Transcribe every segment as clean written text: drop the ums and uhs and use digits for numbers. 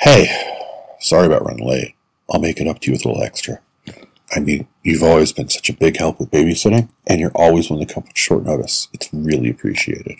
Hey, sorry about running late. I'll make it up to you with a little extra. I mean, you've always been such a big help with babysitting, and you're always willing to come with short notice. It's really appreciated.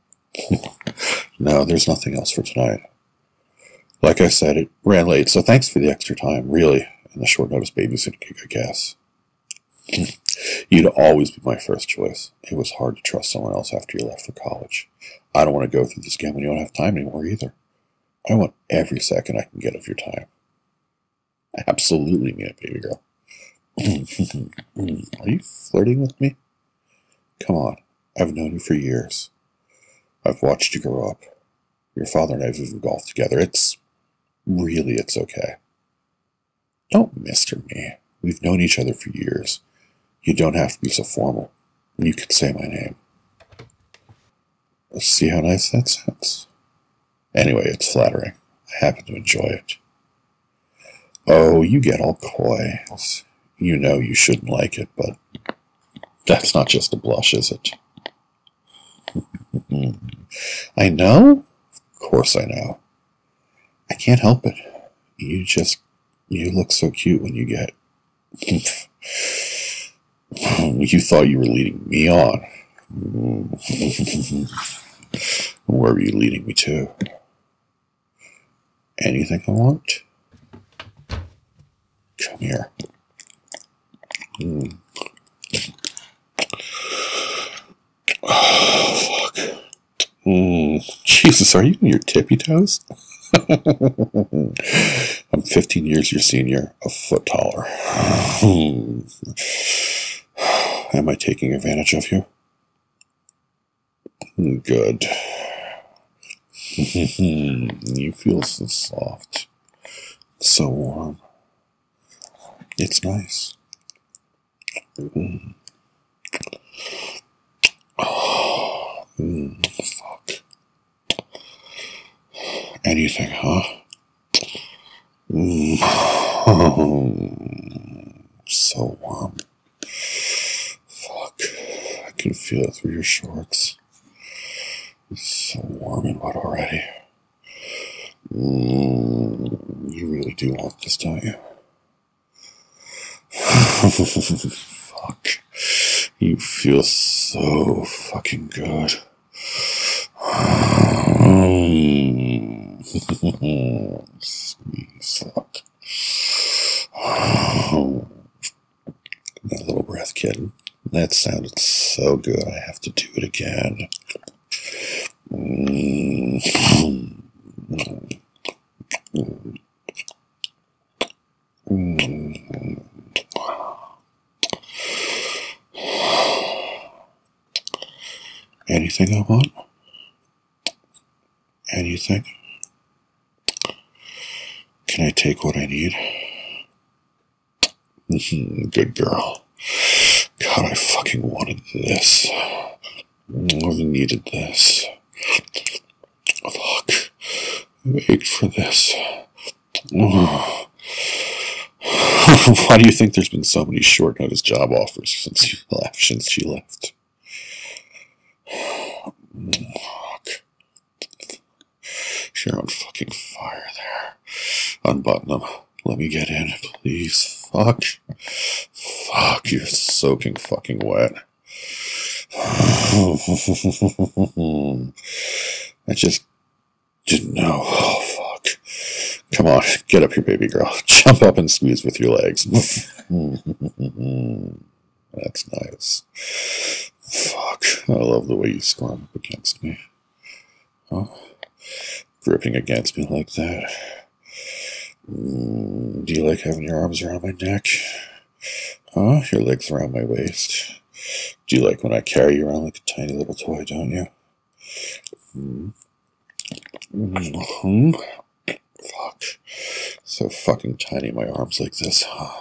No, there's nothing else for tonight. Like I said, it ran late, so thanks for the extra time, really, and the short notice babysitting gig, I guess. You'd always be my first choice. It was hard to trust someone else after you left for college. I don't want to go through this again when you don't have time anymore either. I want every second I can get of your time. Absolutely mean it, baby girl. Are you flirting with me? Come on. I've known you for years. I've watched you grow up. Your father and I have even golfed together. It's okay. Don't mister me. We've known each other for years. You don't have to be so formal. You can say my name. See how nice that sounds? Anyway, it's flattering. I happen to enjoy it. Oh, you get all coy. You know you shouldn't like it, but that's not just a blush, is it? I know? Of course I know. I can't help it. You look so cute when you get... You thought you were leading me on. Where were you leading me to? Anything I want? Come here. Oh, fuck. Jesus, are you on your tippy toes? I'm 15 years your senior, a foot taller. Am I taking advantage of you? Good. You feel so soft, so warm. It's nice. Fuck. Anything, huh? So warm. Fuck. I can feel it through your shorts. It's so warm and wet already. You really do want this, don't you? Fuck. You feel so fucking good. Sweet fuck. That little breath, kid. That sounded so good. I have to do it again. Anything I want? Anything? Can I take what I need? Good girl. God, I fucking wanted this. I've needed this. Fuck. I ached for this. Why do you think there's been so many short notice job offers since she left? Fuck. You're on fucking fire there. Unbutton them. Let me get in, please. Fuck. Fuck, you're soaking fucking wet. I just didn't know. Oh, fuck. Come on, get up here, baby girl. Jump up and squeeze with your legs. That's nice. Fuck, I love the way you squirm up against me. Oh, gripping against me like that. Do you like having your arms around my neck? Huh? Your legs around my waist. Do you like when I carry you around like a tiny little toy, don't you? Fuck. So fucking tiny, my arms like this.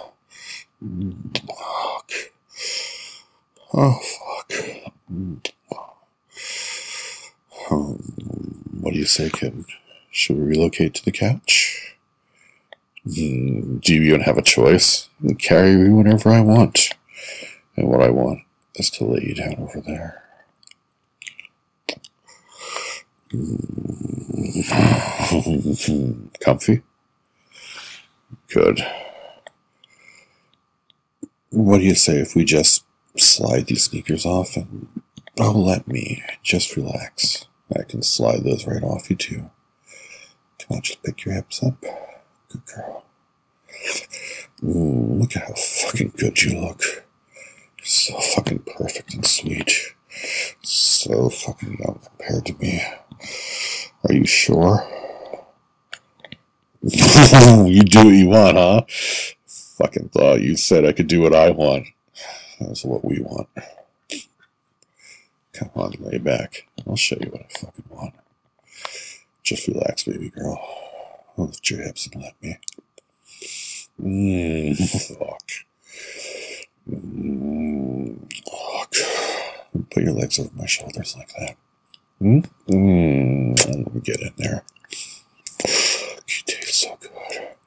Fuck. Oh, fuck. What do you say, kid? Should we relocate to the couch? Do you even have a choice? I can carry you whenever I want. And what I want is to lay you down over there. Comfy? Good. What do you say if we just slide these sneakers off and let me just relax? I can slide those right off you too. Come on, just pick your hips up. Good girl. Look at how fucking good you look. You're so fucking perfect and sweet. So fucking young compared to me. Are you sure? You do what you want, huh? Fucking thought you said I could do what I want. That's what we want. Come on, lay back. I'll show you what I fucking want. Just relax, baby girl. Lift your hips and let me. Fuck. Fuck. Put your legs over my shoulders like that. Let me get in there. You taste so good.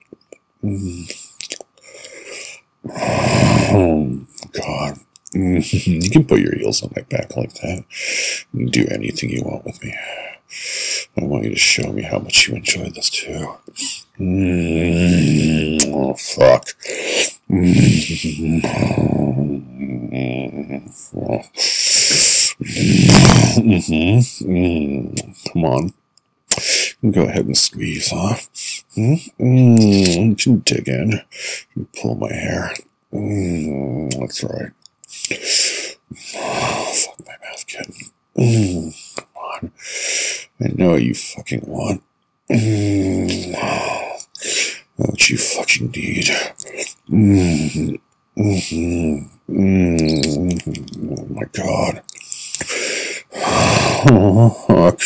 Oh, God. You can put your heels on my back like that. You can do anything you want with me. I want you to show me how much you enjoy this too. Oh, fuck. Come on. Go ahead and squeeze, huh? You can dig in. You can pull my hair. That's right. Fuck my mouth, kid. Come on. I know what you fucking want. What you fucking need. Oh my God. Oh, fuck.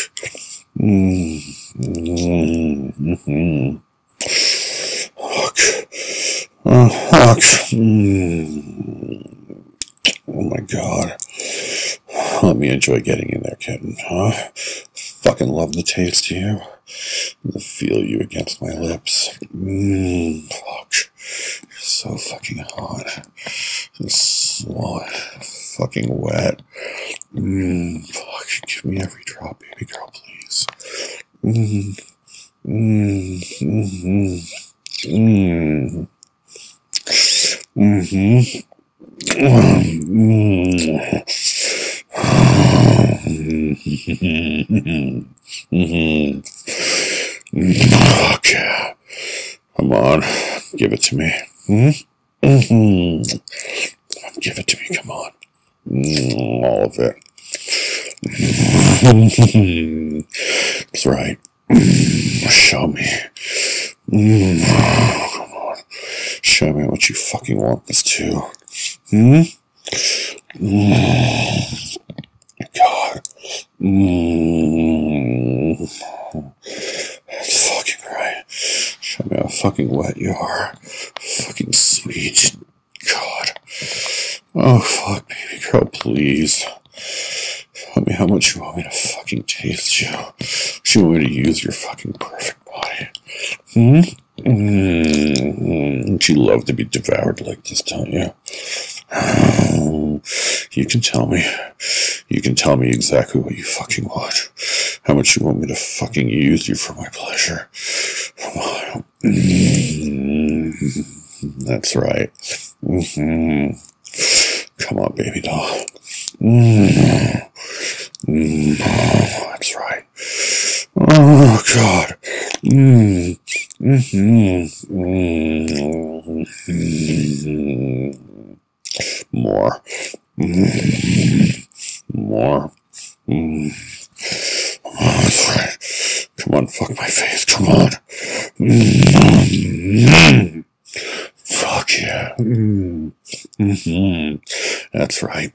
Fuck. Oh, fuck. Oh my God. Let me enjoy getting in there, kitten, huh? Fucking love the taste of you. The feel you against my lips. Fuck. You're so fucking hot. So fucking wet. Fuck. Give me every drop, baby girl, please. Fuck yeah. Come on. Give it to me. Give it to me. Come on. All of it. That's right. Show me. Come on. Show me what you fucking want this to. God. That's fucking right. Show me how fucking wet you are. Fucking sweet. God. Oh, fuck, baby girl, please. Tell me how much you want me to fucking taste you. You want me to use your fucking perfect body. Don't you love to be devoured like this, don't you? You can tell me. You can tell me exactly what you fucking want. How much you want me to fucking use you for my pleasure. That's right. Come on, baby doll. That's right. Oh, God. More. More. That's right. Come on, fuck my face. Come on. Fuck yeah. That's right.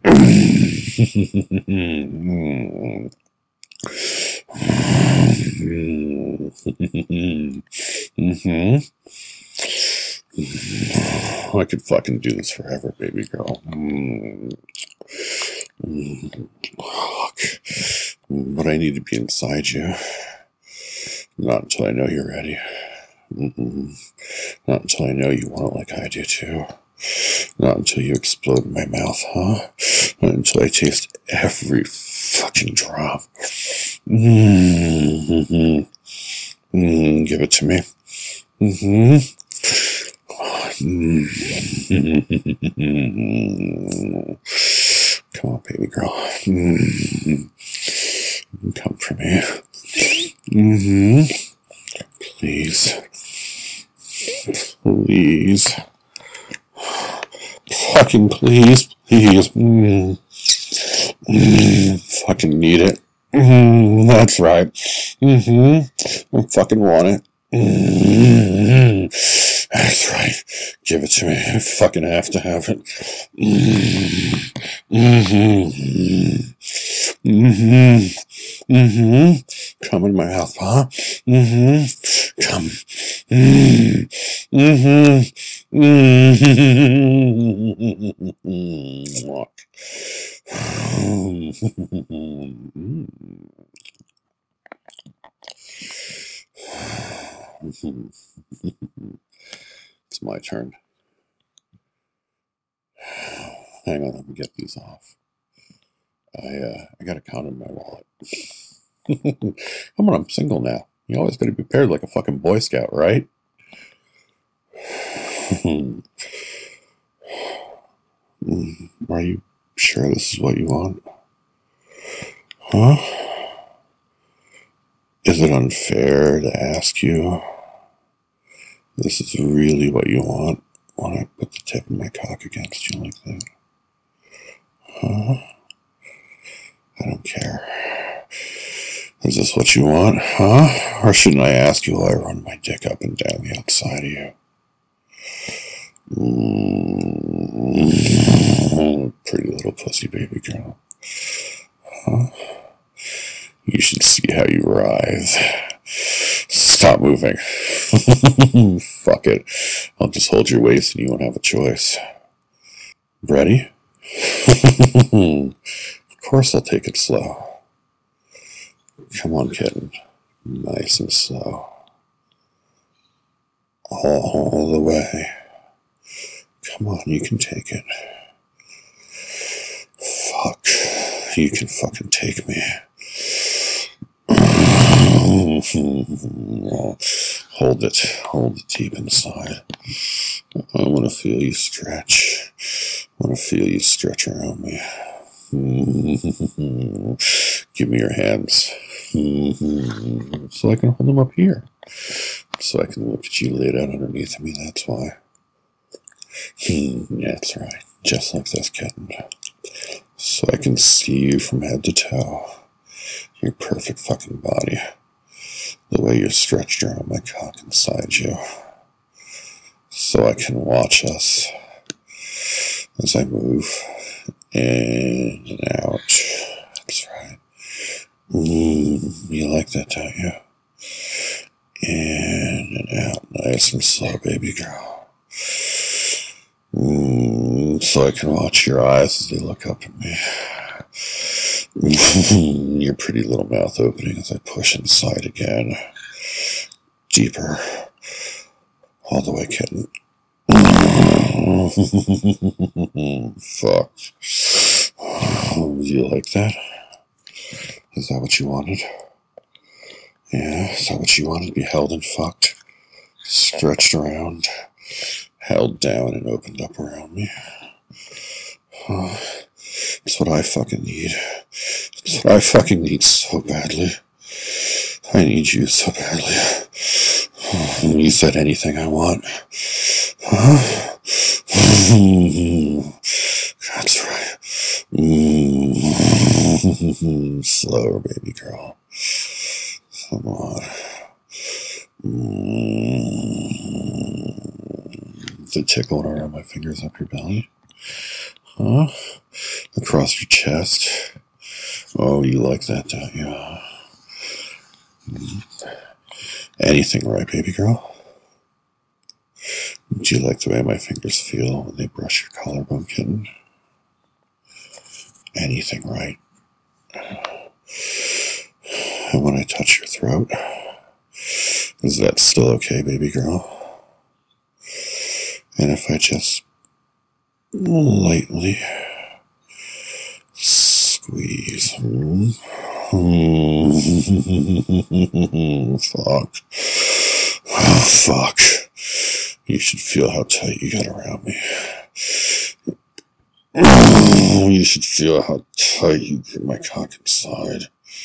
I could fucking do this forever, baby girl. Fuck. But I need to be inside you. Not until I know you're ready. Not until I know you want it like I do too. Not until you explode in my mouth, huh? Not until I taste every fucking drop. Give it to me. Come on, baby girl. Come for me. Please. Please. Fucking please. Please. Fucking need it. That's right. I fucking want it. That's right. Give it to me. I fucking have to have it. Come in my mouth, huh? Come. It's my turn. Hang on, let me get these off. I got a count in my wallet. Come on, I'm single now. You always got to be paired like a fucking Boy Scout, right? Are you sure this is what you want? Huh? Is it unfair to ask you? This is really what you want when I put the tip of my cock against you like that? Huh? I don't care. Is this what you want, huh? Or shouldn't I ask you while I run my dick up and down the outside of you? Pretty little pussy baby girl. Huh? You should see how you writhe. Stop moving. Fuck it. I'll just hold your waist and you won't have a choice. Ready? Of course I'll take it slow. Come on, kitten. Nice and slow. All the way. Come on, you can take it. Fuck. You can fucking take me. Hold it. Hold it deep inside. I want to feel you stretch. I want to feel you stretch around me. Give me your hands. So I can hold them up here. So I can look at you laid out underneath me, that's why. That's right. Just like this, kitten. So I can see you from head to toe. Your perfect fucking body. The way you're stretched around my cock inside you. So I can watch us as I move in and out. That's right. You like that, don't you? In and out, nice and slow, baby girl. So I can watch your eyes as they look up at me. Your pretty little mouth opening as I push inside again. Deeper. All the way, kitten. Fuck. You like that? Is that what you wanted? Yeah, is that what you wanted? To be held and fucked? Stretched around, held down and opened up around me. It's what I fucking need. It's what I fucking need so badly. I need you so badly. You said anything I want. That's right. Slower, baby girl. Come on. Is it tickling around my fingers up your belly? Huh? Across your chest? Oh, you like that, don't you? Anything right, baby girl? Do you like the way my fingers feel when they brush your collarbone, kitten? Anything right? And when I touch your throat, is that still okay, baby girl? And if I just lightly squeeze, fuck, oh, fuck, You should feel how tight you got around me. You should feel how tight you grip my cock inside.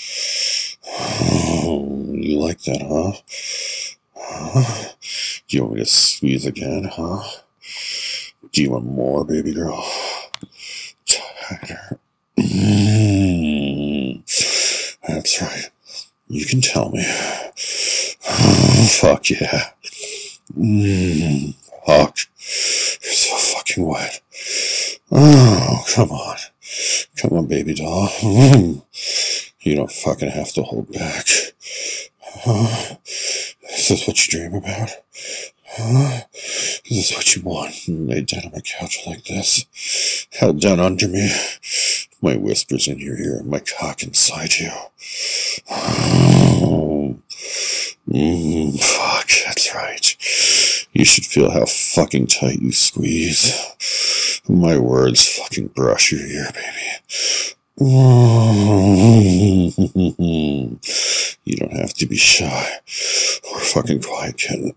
You like that, huh? Do you want me to squeeze again, huh? Do you want more, baby girl? Tighter. That's right. You can tell me. Fuck yeah. Fuck. You're so fucking wet. Oh, come on. Come on, baby doll. You don't fucking have to hold back. Is this what you dream about? Is this what you want? Lay down on my couch like this, held down under me, my whispers in your ear, my cock inside you. Fuck, that's right. You should feel how fucking tight you squeeze. My words fucking brush your ear, baby. You don't have to be shy or fucking quiet, kitten.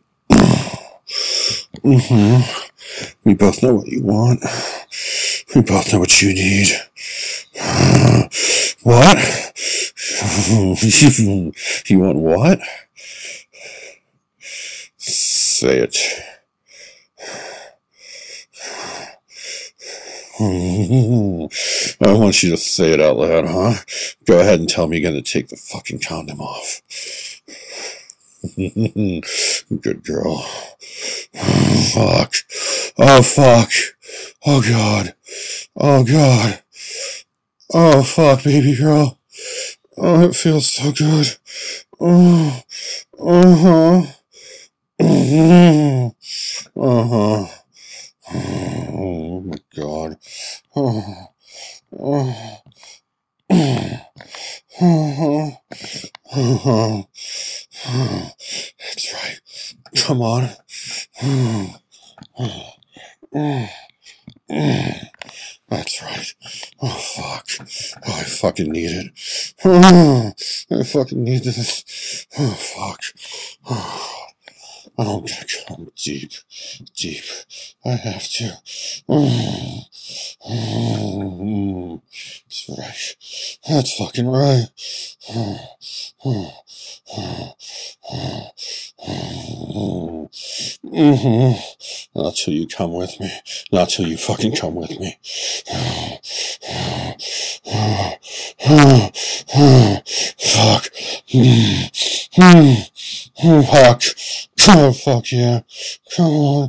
We both know what you want. We both know what you need. What? You want what? Say it. I want you to say it out loud, huh? Go ahead and tell me you're going to take the fucking condom off. Good girl. Fuck. Oh, fuck. Oh, God. Oh, God. Oh, fuck, baby girl. Oh, it feels so good. Oh, uh-huh. Uh-huh. Oh, my God. Oh, oh. That's right. Come on. That's right. Oh, fuck. Oh, I fucking need it. I fucking need this. Oh, fuck. Oh, I'm gonna come deep. Deep. I have to. That's right. That's fucking right. Not till you come with me. Not till you fucking come with me. Fuck. Fuck. Oh, fuck yeah. Come on.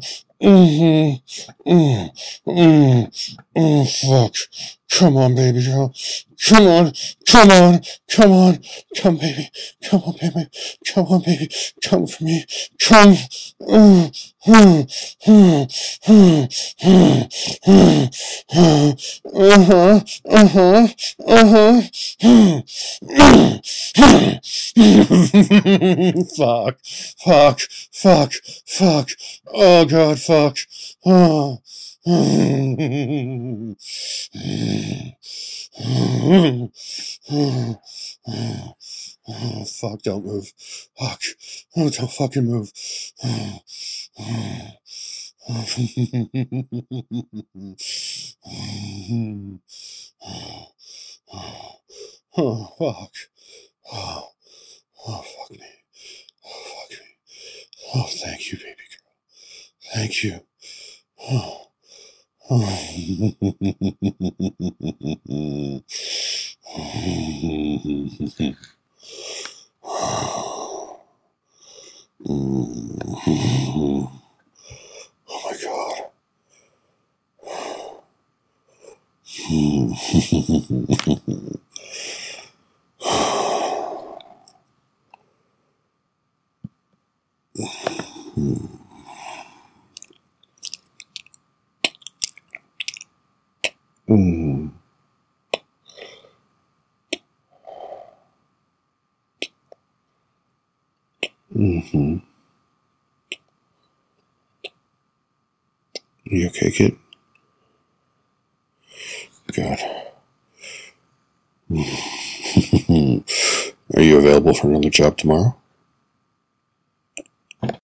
Fuck. Come on, baby girl. Come on. Come on. Come on. Come, baby. Come on, baby. Come on, baby. Come for me. Come. Fuck. Fuck. Fuck. Fuck. Oh, God, fuck. Oh. Oh, fuck, don't move. Fuck. Oh, don't fucking move. Oh, fuck. Oh, fuck me. Oh, fuck me. Oh, thank you, baby girl. Thank you. Oh. Oh my God. You okay, kid? Good. Are you available for another job tomorrow?